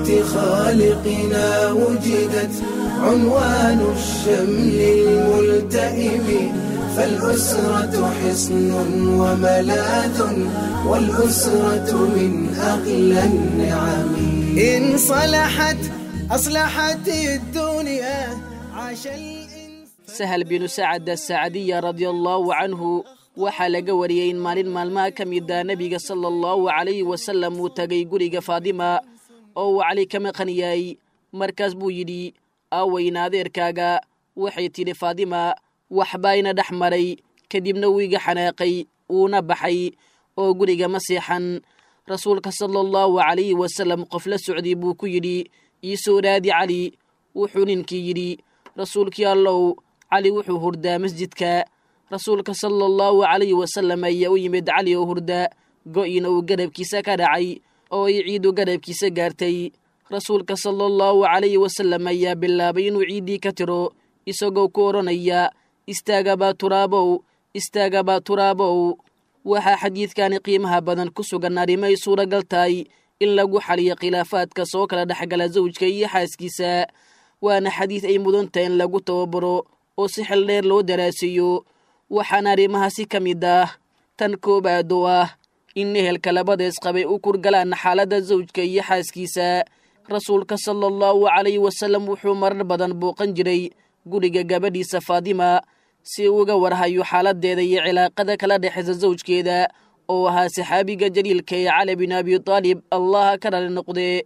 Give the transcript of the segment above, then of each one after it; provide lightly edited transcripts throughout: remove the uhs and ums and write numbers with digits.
بيت خالقنا وجدت عنوان الشمل الملتئم فالأسرة حصن وملاذ والأسرة من أغلى النعم إن صلحت أصلحت الدنيا عاش سهل بن سعد السعدي رضي الله عنه waxaa laga wariyay in maalin maalmaha ka mid ah nabiga sallallahu alayhi wasallam uu tagay guriga Faadima oo Cali ka maqan yahay markaas buu yidhi aawayna adeerkaaga waxay tiri Faadima waxba ina dhaxmaray kadibna uu iga xanaaqay uuna baxay oo guriga ma seexan rasuulka sallallahu alayhi wasallam qof la socdi buu ku yidhi isoo raadi Cali wuxuu ninkii yidhi rasuulkii Allah Cali wuxuu hurdaa masjidka rasuulka sallallahu alayhi wasallam ayaa u yimid Cali oo hurda go'ina uu garabkiisa ka dhacay oo ay ciidu garabkiisa gaartay rasuulka sallallahu alayhi wasallam ayaa bilaabay inuu ciidii ka tiro isagoo ku oranaya istaaga ba turaabow waxa xadiidkani qiimaha badan ku sugan arimay suuragal tahay in lagu xaliyo khilaafaadka soo kala dhaxgala zawjka iyo xaaskiisa waana xadiid ay mudan tahay in lagu tababaro oo si xil dheer loo daraasiyo waxaan arrimahaasi ka mid ah tan koobaad oo ah in ehelka labada isqabay u kurgalaan xaaladda zawjka iyo xaaskiisa rasuulka sallallahu alayhi wasallam wuxuu marar badan booqan jiray guriga gabadhiisa Faadima si uu uga warhayo xaaladeeda iyo cilaaqada kala dhaxaysa zawjkeeda oo ahaa saxaabiga jaliilka ee Cali bin Abi Talib Allah ka rali noqdee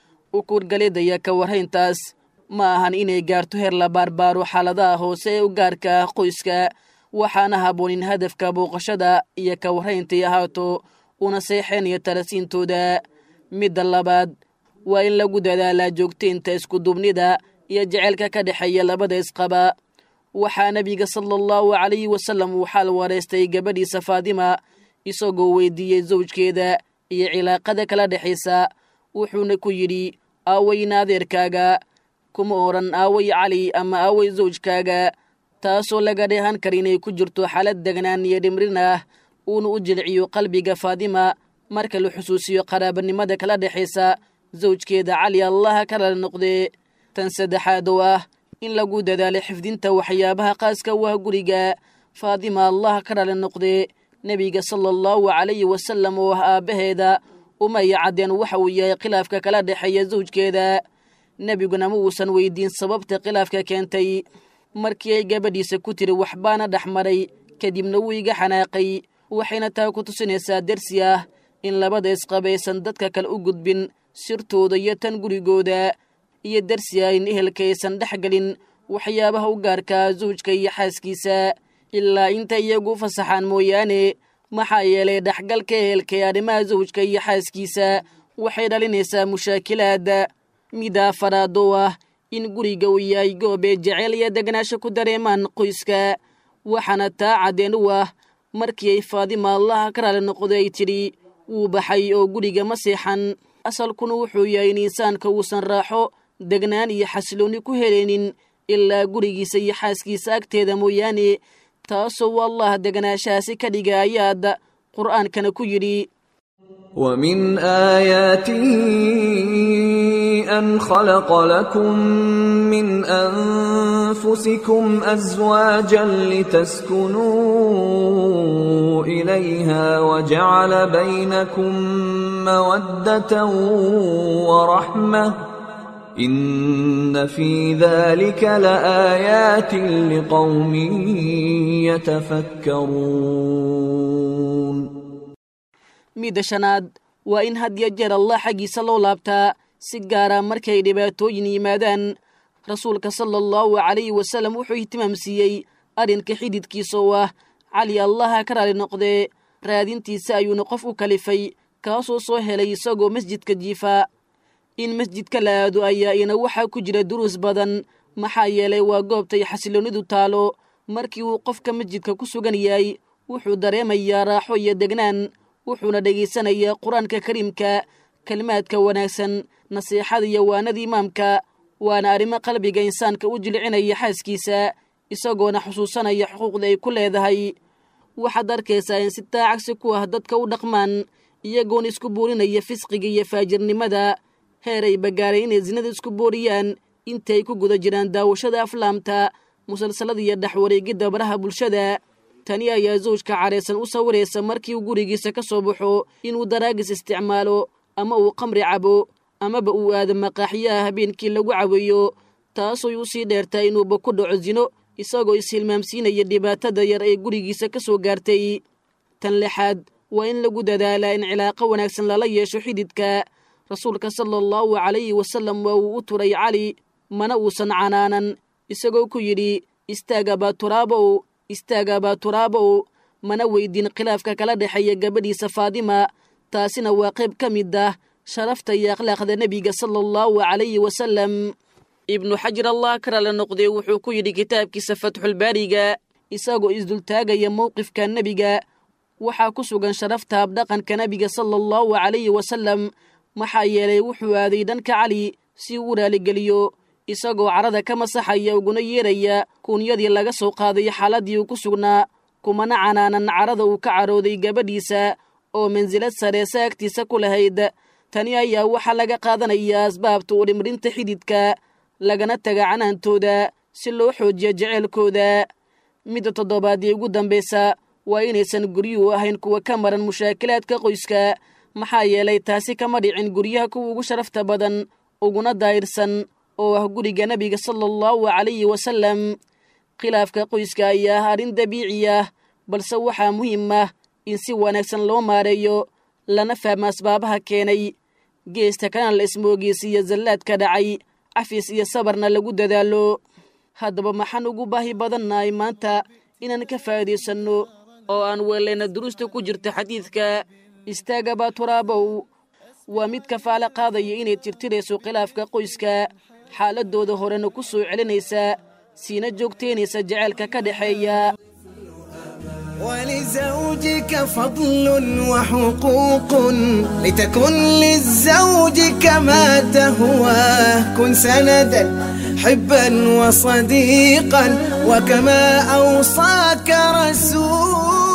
u kurgaleedaya ka warhayntaas ma ahan inay gaarto heer la baarbaaro xaaladaha hoose ee u gaarka qoyska waxaana habboon in hadafka booqashada iyo ka warhayntii ahaato una seexeenaya talasiintooda midda labaad waa in lagu dadaalaa joogtaynta isku duubnida iyo jaceylka ka dhexeeya labada isqaba waxaa nabiga sallallahu alayhi wasallam uu xal wareystay gabadhiisa Faadima isagoo weydiiyey zawjkeeda iyo cilaaqada kala dhaxaysa wuxuuna ku yidhi aawayna adeerkaaga kuma oran aaway Cali ama aaway zawjkaaga taasoo laga dheehan kara inay ku jirto xaalad degnaan iyo dhimrin ah uuna u jilciyo qalbiga Faadima marka la xusuusiyo qaraabanimada kala dhaxaysa zawjkeeda Cali Allah ka rali noqdee tan saddexaad oo ah in lagu dadaalo xifdinta waxyaabaha qaaska waa guriga Faadima Allah ka rali noqdee nabiga sallallahu alayhi wasallam oo aabaheeda uma yacadeen waxa uu yahay khilaafka kala dhaxeeya zawjkeeda nabiguna ma uusan weydiin sababta khilaafka keentay markii ay gabadhiisa ku tiri waxbaana dhaxmaray kadibna uu iga xanaaqay waxayna taa ku tusinaysaa darsi ah in labada isqabaysan dadka kale u gudbin sirtooda iyo tan gurigooda iyo darsi ah in ehelkaysan dhexgelin waxyaabaha u gaarka zawjka iyo xaaskiisa ilaa inta iyagu fasaxaan mooyaane maxaa yeelay dhexgalka ehelka ee arrimaha zawjka iyo xaaskiisa waxay dhalinaysaa mushaakilaad mida faraado ah in guriga uu yahay goob ee jacayl iyo deganaansho ku dareemaan qoyska waxaana taa cadeen u ah markii ay Faadima Allah ka rali noqday tiri wuu baxay oo guriga ma seexan asalkuna wuxuu yahay in insaanka uusan raaxo degnaan iyo xasilooni ku helaynin ilaa gurigiisa iyo xaaskiisa agteeda mooyaane taasoo Allah deganaashaasi ka dhigayaad qur'aankana ku yidhi ومن آياته أن خلق لكم من أنفسكم أزواجا لتسكنوا إليها وجعل بينكم مودة ورحمة إن في ذلك لآيات لقوم يتفكرون mida shanaad waa in had iyo jeer Allah xagiisa loo laabtaa si gaara markay dhibaatooyin yimaadaan rasuulka sallallahu alayhi wasallam wuxuu ihtimaamsiiyey arinka xididkiisa oo ah Cali Allah ka rali noqdee raadintiisa ayuuna qof u kalifay kaasoo soo helay isagoo masjidka jiifa in masjidka la aado ayaa ina waxa ku jira duruus badan maxaa yeelay waa goobtay xasiloonidu taalo markii uu qofka masjidka ku sugan yahay wuxuu dareemayaa raaxo iyo degnaan wuxuuna dhageysanayaa quraanka kariimka kalimaadka wanaagsan nasiixada iyo waanada imaamka waana arimo qalbiga insaanka u jilcinaya xaaskiisa isagoona xusuusanaya xuquuqda ay ku leedahay waxaad arkaysaa in si taacagsi ku ah dadka u dhaqmaan iyagoon isku buurinaya fisqiga iyo faajirnimada heer ay bagaaray inay zinada isku booriyaan intay ku guda jiraan daawashada aflaamta musalsalada iyo dhaxwareegidda baraha bulshada. tani ayaa zawjka careysan u sawiraysa markii uu gurigiisa ka soo baxo inuu daraagis isticmaalo ama uu qamri cabo amaba uu aado maqaaxiyaha habeenkii lagu caweeyo, taasoo u sii dheertaa inuuba ku dhaco zino isagoo ishilmaamsiinaya dhibaatada yar ee gurigiisa ka soo gaartay. tan lixaad waa in lagu dadaalaa in cilaaqo wanaagsan lala yeesho xididka. rasuulka sallallahu calayhi wasallam waa uu u turay cali, mana uusan canaanan, isagoo ku yidhi istaaga baa turaabow, mana weydiin khilaafka kala dhexeeya gabadhiisa faadima. taasina waa qayb ka mid ah sharafta iyo akhlaaqda nebiga sallallahu calayhi wasallam. ibnu xajar allah karala noqday wuxuu ku yidhi kitaabkiisa fatxulbaariga isagoo isdultaagaya mowqifka nebiga, waxaa ku sugan sharafta habdhaqanka nebiga sallallahu calayhi wasallam, maxaa yeelay wuxuu aaday dhanka cali si uu u raaligeliyo, isagoo carada ka masaxaya uguna yeeraya kuunyadii laga soo qaaday xaaladii uu ku sugnaa, kumana canaanan carada uu ka carooday gabadhiisa oo mansilad sare saagtiisa ku lahayd. tani ayaa waxaa laga qaadanayaa asbaabta u dhimrinta xididka, lagana taga canaantooda si loo xoojiyo jeceelkooda. midda toddobaad ee ugu dambaysa waa inaysan guryuhu ahayn kuwa ka maran mushaakilaadka qoyska, maxaa yeelay taasi kama dhicin guryaha kuwa ugu sharafta badan uguna daayirsan oo ah guriga nebiga sallallahu calayhi wasallam. khilaafka qoyska ayaa ah arrin dabiici ah, balse waxaa muhiim ah in si wanaagsan loo maareeyo lana fahmo asbaabaha keenay, geesta kana la ismoogeysiiyo zallaadka dhacay, cafis iyo sabarna lagu dadaalo. haddaba maxaan ugu baahi badannahay maanta inaan ka faa'iidaysanno oo aan weeleyna duruusta ku jirta xadiidka istaaga baa turaabow. waa mid kafaalo qaadaya inay tirtirayso khilaafka qoyska, xaaladooda horena ku soo celinaysa, siina joogteynaysa jaceylka ka dhexeeya. ولزوجك فضل وحقوق لتكن للزوج كما تهواه، كن سندا حبا وصديقا وكما أوصاك رسول